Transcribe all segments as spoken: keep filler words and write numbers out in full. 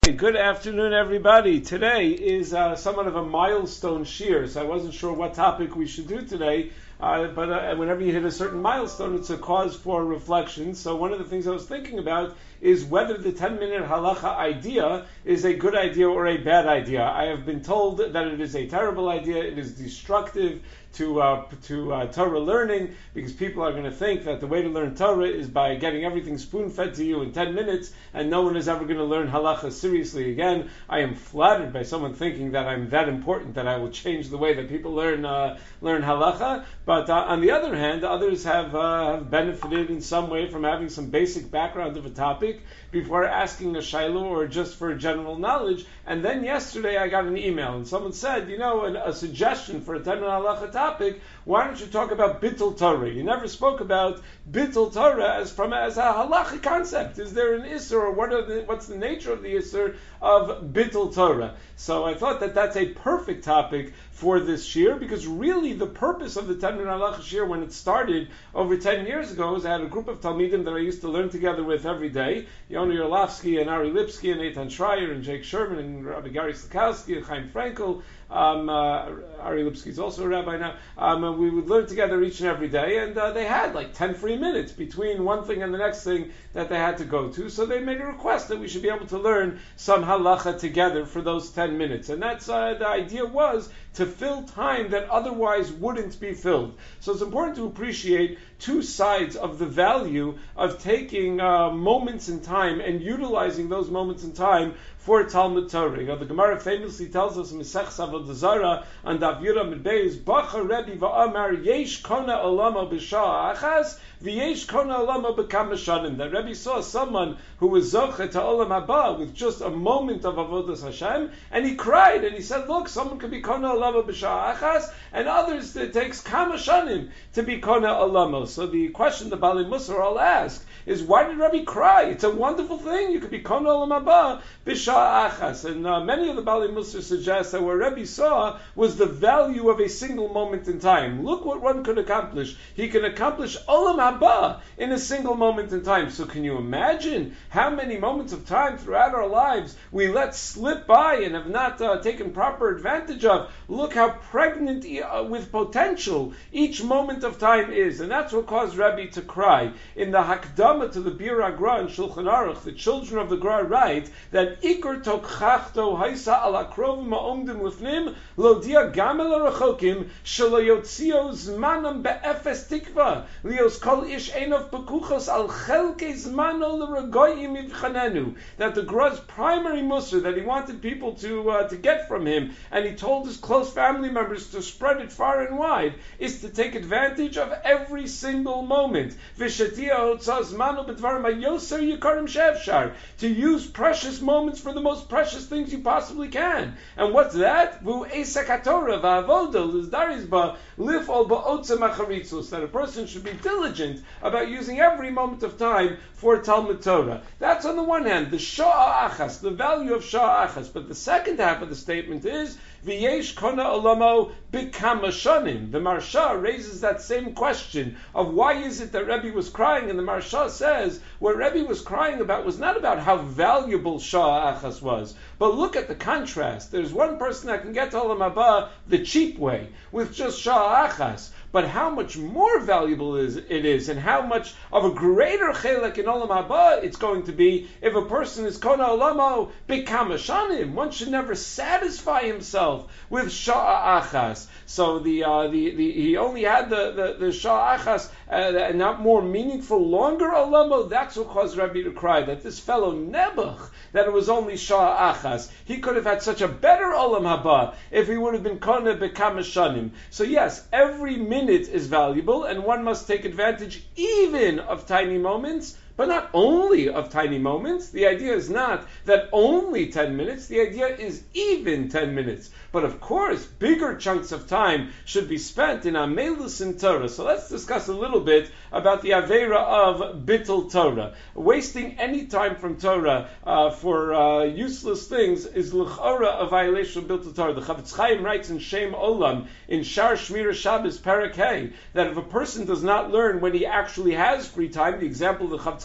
Good afternoon, everybody. Today is uh, somewhat of a milestone shiur, so I wasn't sure what topic we should do today, uh, but uh, whenever you hit a certain milestone, it's a cause for reflection. So one of the things I was thinking about is whether the ten-minute halacha idea is a good idea or a bad idea. I have been told that it is a terrible idea, it is destructive to uh, to uh, Torah learning, because people are going to think that the way to learn Torah is by getting everything spoon-fed to you in ten minutes, and no one is ever going to learn halacha seriously again. I am flattered by someone thinking that I'm that important that I will change the way that people learn uh, learn halacha, but uh, on the other hand, others have, uh, have benefited in some way from having some basic background of a topic before asking a shaylo or just for general knowledge. And then yesterday I got an email and someone said, you know, an, a suggestion for a ten minute halacha topic, why don't you talk about bittul Torah? You never spoke about bittul Torah as from as a halachic concept. Is there an isser, or what are the, what's the nature of the isser of bittul Torah? So I thought that that's a perfect topic for this shiur, because really the purpose of the ten minute halacha shiur when it started over ten years ago is I had a group of talmidim that I used to learn together with every day, Yonah Yerlovsky and Ari Lipsky and Eitan Schreier and Jake Sherman and Rabbi Gary Slakowski and Chaim Frankel. Um, uh, Ari Lipsky is also a rabbi now. Um, and we would learn together each and every day, and uh, they had like ten free minutes between one thing and the next thing that they had to go to. So they made a request that we should be able to learn some halacha together for those ten minutes. And that's uh, the idea was to fill time that otherwise wouldn't be filled. So it's important to appreciate two sides of the value of taking uh, moments in time and utilizing those moments in time for Talmud Torah. You know, the Gemara famously tells us in Mesech Avodah Zarah on Daf Yud Beis, Bacha Rebbe va'amar yesh kona olamo b'shah achas v'yesh kona olamo b'kam shanim. That Rebbe saw someone who was zoche to olam haba with just a moment of avodas Hashem, and he cried and he said, "Look, someone could be kona olamo b'shah achas, and others it takes kama shanim to be kona olamo." So the question the Bali Musar all ask is, why did Rebbe cry? It's a wonderful thing. You could be kona olam haba b'shah achas. And uh, many of the Bali Musar suggest that what Rebbe saw was the value of a single moment in time. Look what one could accomplish. He can accomplish olam haba in a single moment in time. So can you imagine how many moments of time throughout our lives we let slip by and have not uh, taken proper advantage of? Look how pregnant uh, with potential each moment of time is. And that's what caused Rebbe to cry. In the Hakdama to the Bir Agra and Shulchan Aruch, the children of the Gra write that Iker Tokchachto Haisa ala Krovim Ma'omdim Lifnim Lodia Gamel Rachokim Shelo Yotzio Zmanam Be'efes Tikva Lios Kol Ish Einov Pekuchos Al Chelke Zmano L'Ragoyim Ivchanenu. That the Gra's primary musar that he wanted people to uh, to get from him, and he told his close family members to spread it far and wide, is to take advantage of every single moment. V'shatia Hotzah Zmano B'dvarim HaYoser Yikarim Shevshar. To use precious moments for the most precious things you possibly can. And what's that? Vu Esak HaTorah V'avoda L'zdarizba Lif Ol Ba'otza Macharitzus. That a person should be diligent about using every moment of time for Talmud Torah. That's on the one hand, the Sha'ah Achas, the value of Sha'ah Achas. But the second half of the statement is V'yesh Kona Olamo B'kam Shanim. The Marsha raises that same question of why is it that Rebbe was crying, and the Marsha says what Rebbe was crying about was not about how valuable Sha'ah Achas was, but look at the contrast. There's one person that can get to Olam Haba the cheap way, with just Sha'ah Achas. But how much more valuable is it is, and how much of a greater chelek in Olam Haba it's going to be if a person is kona olamo b'kam shanim. One should never satisfy himself with sha'ah achas. So the uh, the, the he only had the the, the sha'ah achas, uh, and not more meaningful, longer olamo. That's what caused Rabbi to cry, that this fellow Nebuch, that it was only sha'ah achas. He could have had such a better Olam Haba if he would have been kona b'kam shanim. So yes, every minute minute is valuable, and one must take advantage even of tiny moments, but not only of tiny moments. The idea is not that only ten minutes, the idea is even ten minutes. But of course, bigger chunks of time should be spent in Amelus in Torah. So let's discuss a little bit about the Aveira of Bittul Torah. Wasting any time from Torah uh, for uh, useless things is l'chora a violation of Bittul Torah. The Chavetz Chaim writes in Shem Olam, in Shar Shmira Shabbos Perek Hey, that if a person does not learn when he actually has free time, the example the Chavetz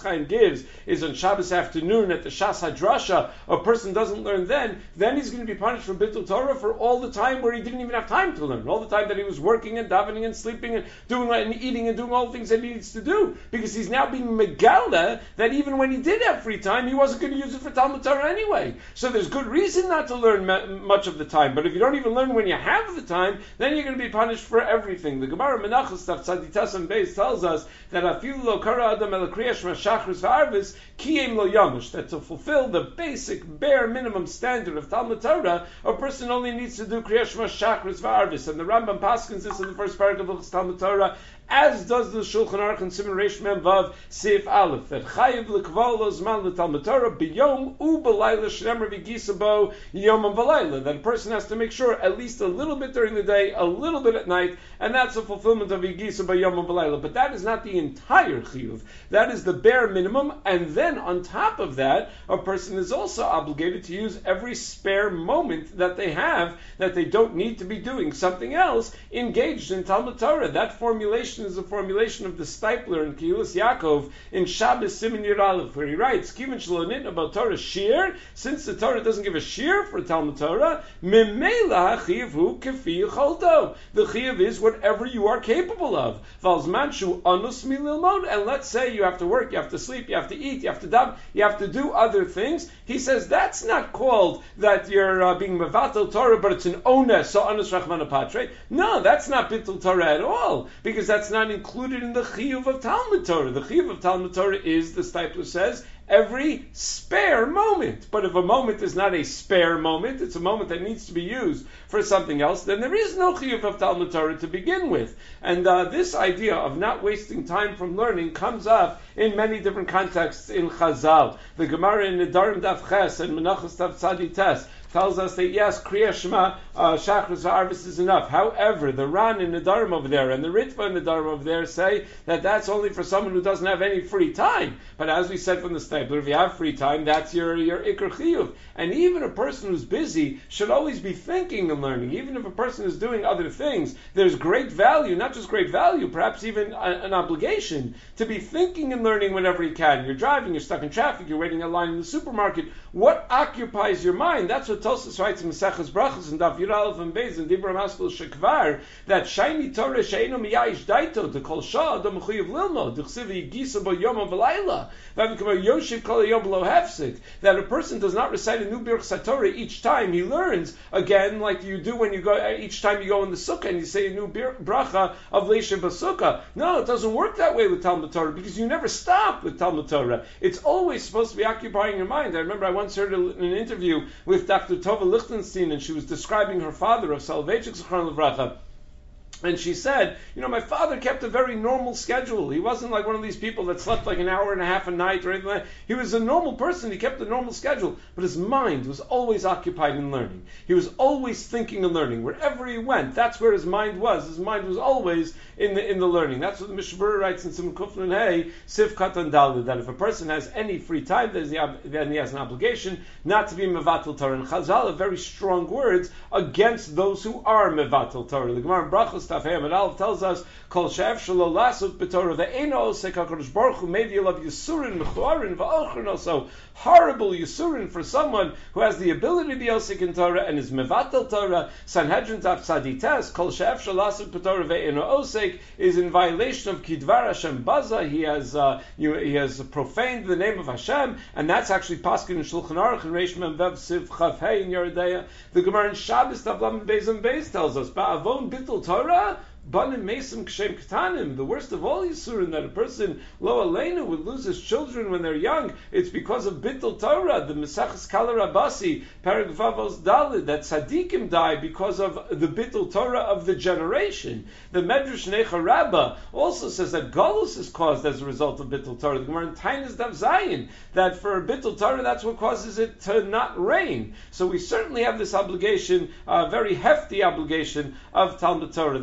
Chaim gives is on Shabbos afternoon at the Shas Hadrasha, a person doesn't learn then, then he's going to be punished for Bittul Torah for all the time where he didn't even have time to learn, all the time that he was working and davening and sleeping and doing and eating and doing all the things that he needs to do, because he's now being megala that even when he did have free time, he wasn't going to use it for Talmud Torah anyway. So there's good reason not to learn much of the time, but if you don't even learn when you have the time, then you're going to be punished for everything. The Gemara Menachos Daf Tzaditas and Beis tells us that afilu lo kara adam el kriyash mashachris v'arvis kiyem lo yamush, that to fulfill the basic bare minimum standard of Talmud Torah, a person only needs to do kriyash mashachris v'arvis. And the Rambam paskins this in the first paragraph of Talmud Torah, as does the Shulchan Aruch in Siman Reish Mem Vav Seif Aleph, that chayiv l'kval lo zman l'Talmud Torah b'yom u b'layla shnemer v'gisa bo yom and v'layla, that a person has to make sure at least a little bit during the day, a little bit at night, and that's a fulfillment of v'gisa bo yom and v'layla. But that is not the entire chiyuv. That is the bare minimum, and then on top of that, a person is also obligated to use every spare moment that they have, that they don't need to be doing something else, engaged in Talmud Torah. That formulation is a formulation of the Stipler in Kehilas Yaakov in Shabbos Siman Yud Aleph, where he writes, Kivin shelo nitna about Torah shir, since the Torah doesn't give a shir for Talmud Torah, memela hachiv hu kefi yicholto. The chiv is whatever you are capable of. Valzman shu anus mililmod, and let's say you have to work, you have to sleep, you have to eat, you have to daven, you have to do other things. He says that's not called that you're uh, being mevatel Torah, but it's an ones, so anus rachmana patre. No, that's not bittul Torah at all, because that's not included in the chiyuv of Talmud Torah. The chiyuv of Talmud Torah is, the Stipler says, every spare moment. But if a moment is not a spare moment, it's a moment that needs to be used for something else, then there is no chiyuv of Talmud Torah to begin with. And uh, this idea of not wasting time from learning comes up in many different contexts in Chazal. The Gemara in Nedarim Daf Ches and Menachos Daf Tzadi Tes tells us that yes, Kriya Shema, uh, Shachris V'Arvis is enough. However, the Ran in Nedarim over there and the Ritva in Nedarim over there say that that's only for someone who doesn't have any free time. But as we said from the Stipler, if you have free time, that's your, your Iker Chiyuv. And even a person who's busy should always be thinking and learning. Even if a person is doing other things, there's great value, not just great value, perhaps even a, an obligation to be thinking and learning whenever you can. You're driving, you're stuck in traffic, you're waiting in line in the supermarket. What occupies your mind? That's what Tosfos writes in Maseches Brachos and Daf Yud Aleph and Beis and Dibur Maskul Shekvar, that shiny Torah she'eno miyayish daito to kol shah adam mechuyev lilmod d'chsiv yigisa bo yom v'layla v'avikavar yoshiv kol yom lo hefsik, that a person does not recite a new Birchas Torah each time he learns, again like you do when you go each time you go in the sukkah and you say a new bracha of Leisha B'Sukkah. No, it doesn't work that way with Talmud Torah, because you never stop with Talmud Torah. It's always supposed to be occupying your mind. I remember I once heard an interview with Doctor Tova Lichtenstein, and she was describing her father, of Soloveitchik Zichron Livracha. And she said, you know, my father kept a very normal schedule. He wasn't like one of these people that slept like an hour and a half a night or anything like that. He was a normal person. He kept a normal schedule. But his mind was always occupied in learning. He was always thinking and learning. Wherever he went, that's where his mind was. His mind was always in the in the learning. That's what the Mishnah Berurah writes in Simon Kuflin Hey, Sif Katan Daled, that if a person has any free time, then he has an obligation not to be mevatel Torah. And Chazal have very strong words against those who are mevatel Torah. The Gemara in Brachos Taf Hey Amud Aleph tells us, Kol she'ef shelo lasot b'Torah ve'eno osek HaKadosh Baruch Hu maybe you'll have Yisurin Mechuarin v'Ochrin, also horrible Yisurin for someone who has the ability to be osek in Torah and is mevatel Torah. Sanhedrin Daf Tzadi Tes, Kol she'ef shelo lasot b'Torah ve'eno osek is in violation of Kidvar Hashem Baza. He has uh, you, he has profaned the name of Hashem, and that's actually Paskin in Shulchan Aruch and Reish Mem Vev Siv Chav Hey in Yeridea. The Gemara in Shabbos Daf Lamed Beis and Beis tells us, Ba'avon Bittul Torah Banim Mesim Kshem Ketanim, the worst of all Yisurin, that a person, Lo Aleinu, would lose his children when they're young. It's because of Bittul Torah, the Mesachas Kala Rabasi, Perek Vavos Dalid, that Tzadikim die because of the Bittul Torah of the generation. The Medrash Necha Rabbah also says that Galus is caused as a result of Bittul Torah. The Gemara in Tainis Dav Zayin, that for Bittul Torah, that's what causes it to not rain. So we certainly have this obligation, a uh, very hefty obligation of Talmud Torah. The Rambam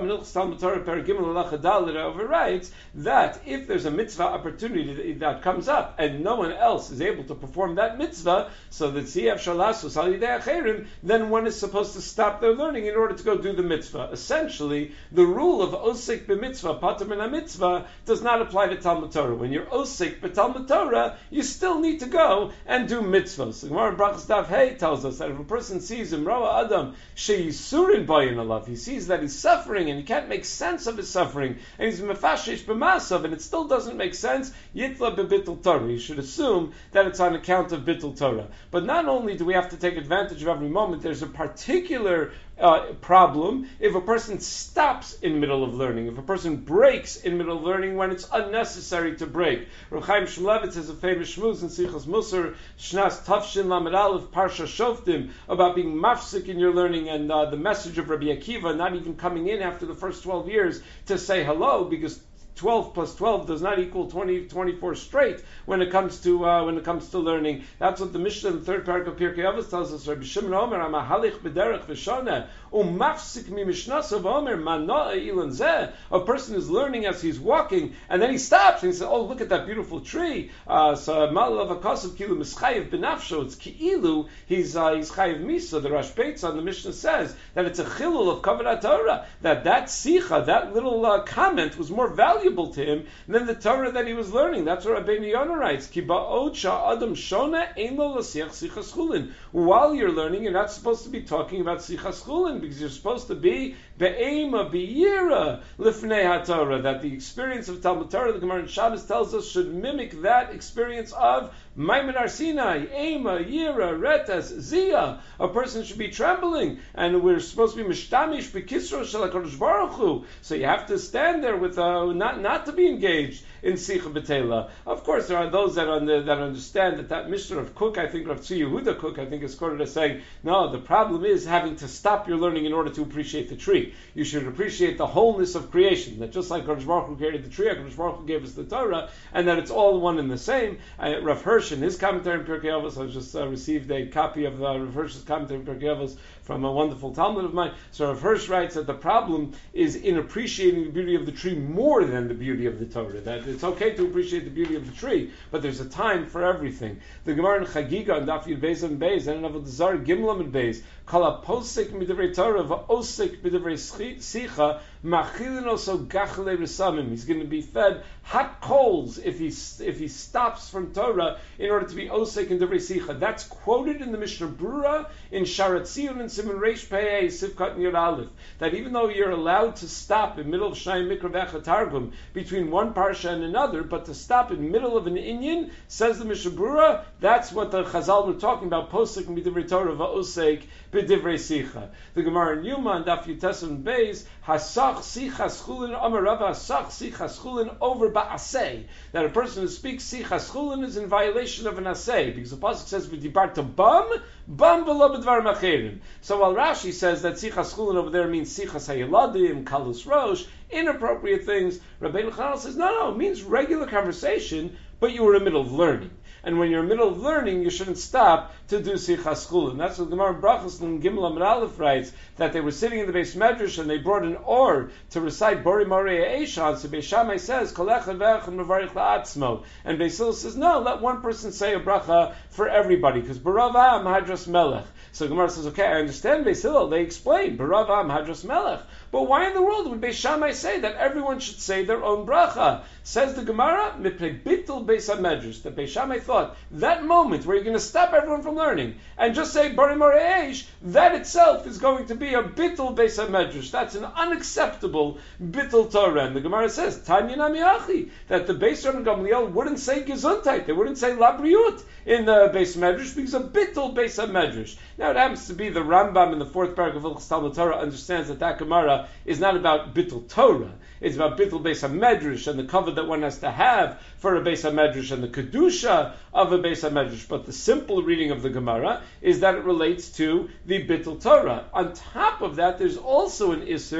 Rambam in Hilchos Talmud Torah Perek Gimel Halacha Daled overwrites that if there's a mitzvah opportunity that comes up and no one else is able to perform that mitzvah, so that Tziyaf Shalasus Al Yidei Acherim, then one is supposed to stop their learning in order to go do the mitzvah. Essentially, the rule of Osik b'mitzvah, Pater min mitzvah, does not apply to Talmud Torah. When you're Osik b'Talmud Torah, you still need to go and do mitzvahs. The Gemara in Brachas Daf Hey tells us that if a person sees him, Roa Adam, Sheyisurin Bayin Alav, he sees that he's suffering and he can't make sense of his suffering, and he's mefashish b'masav, and it still doesn't make sense, Yitla b'Bittul Torah. You should assume that it's on account of Bittul Torah. But not only do we have to take advantage of every moment, there's a particular Uh, problem if a person stops in middle of learning, if a person breaks in middle of learning when it's unnecessary to break. Rav Chaim Shmulevitz has a famous shmuz in Sichos Musar, Shnas Tafshin Lamed Aleph Parsha Shoftim, about being mafsik in your learning, and uh, the message of Rabbi Akiva not even coming in after the first twelve years to say hello, because twelve plus twelve does not equal twenty, twenty-four straight when it comes to uh, when it comes to learning. That's what the Mishnah in the third paragraph of Pirkei Avos tells us. Rabbi Shimon Omer, "Amahalich b'derech v'shana umafsik mi mishnasav Omer mana'a ilan zeh." A person is learning as he's walking, and then he stops and he says, "Oh, look at that beautiful tree." Uh, so malav akasav kilu mischayev benafsho. It's ki'ilu he's uh, he's chayev misa. The Rosh Beitz on the Mishnah says that it's a chilul of kavod Torah. That that sicha, that little uh, comment, was more valuable to him than the Torah that he was learning. That's what Rabbeinu Yonah writes. Ki ba'od sha'adam shona ein lo l'siach sichas chulin. While you're learning, you're not supposed to be talking about sichas chulin, because you're supposed to be be'ema be'yira lifnei ha'torah. That the experience of Talmud Torah, the Gemara in Shabbos tells us, should mimic that experience of Maimon Har Sinai, Ema, Yira, Retas, Zia. A person should be trembling, and we're supposed to be mishtamish b'kisro shel HaKadosh Baruch Hu. So you have to stand there with uh, not not to be engaged in Sicha B'Teila. Of course, there are those that under, that understand that that Mishnah of Cook, I think Rav Tzvi Yehuda Cook, I think is quoted as saying, no, the problem is having to stop your learning in order to appreciate the tree. You should appreciate the wholeness of creation. That just like Kadosh Baruch Hu created the tree, Kadosh Baruch Hu gave us the Torah, and that it's all one and the same. Uh, Rav Hirsch, in his commentary in Pirkei Avos, I just uh, received a copy of uh, Rav Hirsch's commentary in Pirkei Avos from a wonderful Talmud of mine. So Rav Hirsch writes that the problem is in appreciating the beauty of the tree more than the beauty of the Torah. That it's okay to appreciate the beauty of the tree, but there's a time for everything. The Gemara in Chagiga and Daf Yud Beis and Beis and in Avodah Zarah Gimel and Beis, Kala posik midivrei Torah va'osik midivrei sicha machilin oso gachle resamim. He's going to be fed hot coals if he if he stops from Torah in order to be osik and divrei sicha. That's quoted in the Mishnah Brura in Sharat Zion and Simon Reish Pei Sivkat Yud Aleph. That even though you're allowed to stop in middle of Shnai Mikra Vecha Targum between one parsha and another, but to stop in the middle of an inyan, says the Mishnah Brura, that's what the Chazal were talking about. Posik midivrei Torah va'osik b'divrei sicha. The Gemara in Yuma and Daf Yutesam Beis, hasach sichas chulin amar Rava, hasach sichas chulin over ba'aseh. That a person who speaks sichas chulin is in violation of an aseh, because the pasuk says v'dibarta bam bam v'lo b'dvar macherim. So while Rashi says that sichas chulin over there means sichas hayeladim, kalus rosh, inappropriate things, Rabbeinu Chananel says no, no, it means regular conversation, but you were in the middle of learning. And when you're in the middle of learning, you shouldn't stop to do Sichas Chulin. That's what Gemara Brachos and Gimel Amud Aleph writes, that they were sitting in the Beis Medrash and they brought an or to recite Bori Marei Eishan. So Beis Shammai says, Kol echad ve'echad mevarich la'atzmo. And Beis Hillel says, no, let one person say a bracha for everybody, because Barav Am Hadras Melech. So Gemara says, okay, I understand Beis Hillel. They explain, Barav Am Hadras Melech. But why in the world would Beis Shammai say that everyone should say their own bracha? Says the Gemara, Mipnei Bittul Beis HaMedrash, that Beis Shammai thought that moment where you're going to stop everyone from learning and just say Bari Marei Eish, that itself is going to be a Bittul Beis HaMedrash. That's an unacceptable Bittul Torah. And the Gemara says, Tanya Nami Achi, that the Beis Ram Gamliel wouldn't say Gesundheit, they wouldn't say Labriut in the Beis Medrash because of Bittul Beis HaMedrash. Now it happens to be the Rambam in the fourth paragraph of Hilchos Talmud Torah understands that that Gemara is not about Bittul Torah. It's about Bittul Beis HaMedrash and the cover that one has to have for a Beis HaMedrash and the Kedusha of a Beis HaMedrash. But the simple reading of the Gemara is that it relates to the Bittul Torah. On top of that, there's also an Isser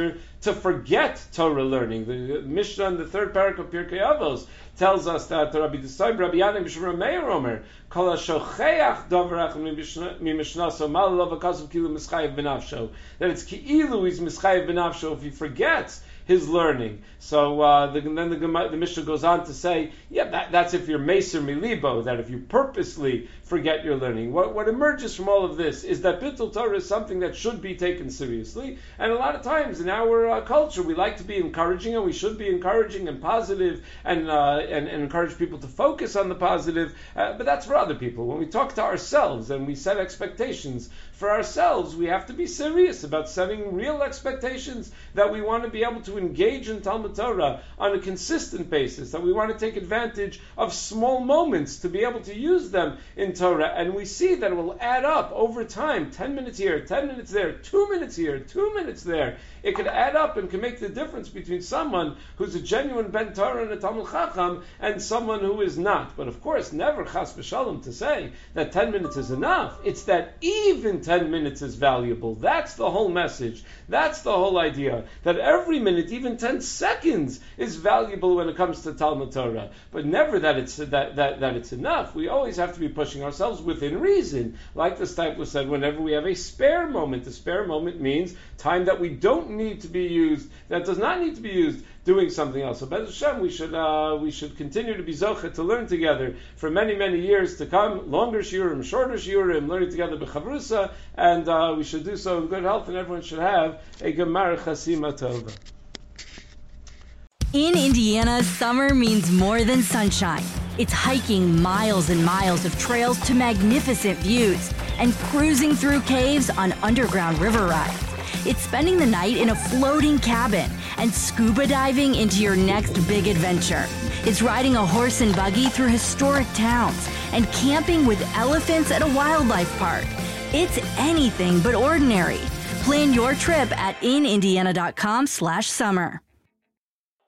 to forget Torah learning. The Mishnah in the third parak of Pirkei Avos tells us that Rabbi Desai, Rabbi Yanim, B'Shemar Meir Omer, Kol HaShocheach Davarach Mimishnaso Mal Lo V'Kasav Kilu Mischayev B'Nafsho, that it's Ki'ilu he's Mischayev B'Nafsho if he forgets his learning. So uh, the, then the, the Mishnah goes on to say, yeah, that, that's if you're Meser Milibo, that if you purposely forget your learning. What, what emerges from all of this is that Bittul Torah is something that should be taken seriously, and a lot of times in our uh, culture we like to be encouraging, and we should be encouraging and positive, and, uh, and, and encourage people to focus on the positive, uh, but that's for other people. When we talk to ourselves and we set expectations for ourselves, we have to be serious about setting real expectations that we want to be able to engage in Talmud Torah on a consistent basis, that we want to take advantage of small moments to be able to use them in Torah, and we see that it will add up over time, ten minutes here, ten minutes there, two minutes here, two minutes there. It could add up and can make the difference between someone who's a genuine Ben Torah and a Talmud Chacham and someone who is not. But of course, never chas v'shalom to say that ten minutes is enough. It's that even ten minutes is valuable. That's the whole message. That's the whole idea. That every minute, even ten seconds, is valuable when it comes to Talmud Torah. But never that it's that, that, that it's enough. We always have to be pushing ourselves within reason. Like the Stipler said, whenever we have a spare moment, a spare moment means time that we don't need to be used, that does not need to be used doing something else. So Bez Hashem, we should uh, we should continue to be zocheh to learn together for many, many years to come, longer shiurim, shorter shiurim, learning together b'chavrusa, and uh, we should do so in good health, and everyone should have a gemar chasima tova. In Indiana, summer means more than sunshine. It's hiking miles and miles of trails to magnificent views and cruising through caves on underground river rides. It's spending the night in a floating cabin and scuba diving into your next big adventure. It's riding a horse and buggy through historic towns and camping with elephants at a wildlife park. It's anything but ordinary. Plan your trip at in indiana dot com slash summer.